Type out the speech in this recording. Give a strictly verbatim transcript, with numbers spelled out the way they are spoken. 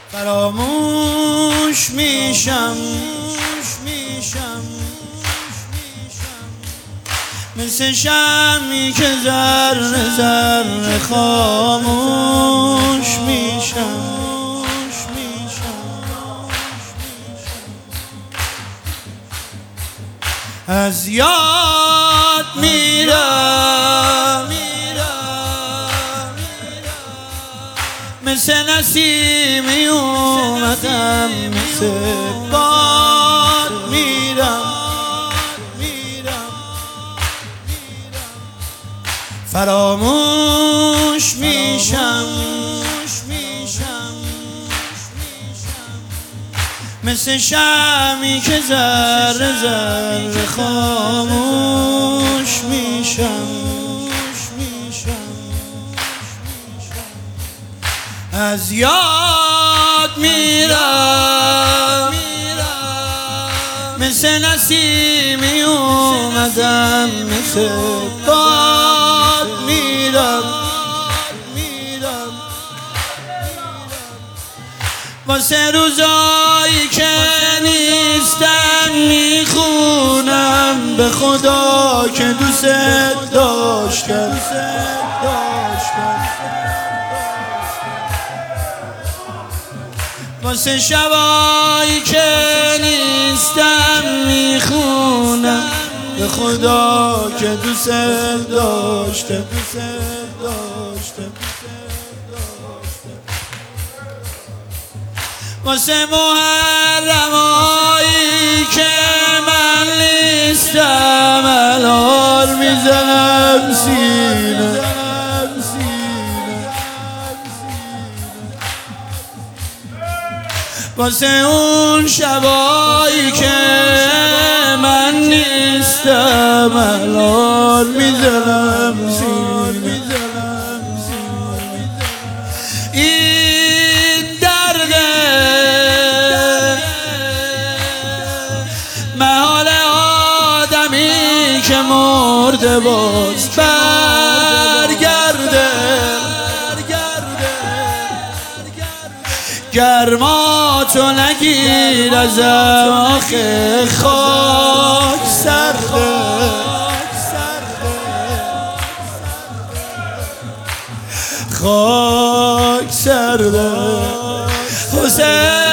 فراموش میشم مثل شمعی که ذره ذره خاموش میشم. از یاد میرم مثل نسیمی اومدم، مثل باد میرم. فراموش میشم مثل شمعی که ذره ذره خاموش میشم. از یاد میرم مثل نسیمی اومدم، مثل باد میرم. واسه روزایی که نیستم میخونم به خدا که دوست داشتم. واسه شبایی که نیستم میخونم به خدا که دوست داشتم. واسه محرمایی که من نیستم الان میزنم سینه. واسه اون شبایی که من نیستم الان میزنم سینه. این درده محال آدمی که مرده باز برگرده. گرماتو نگیر ازم آخه خاک سرده. خاک سرده حسین.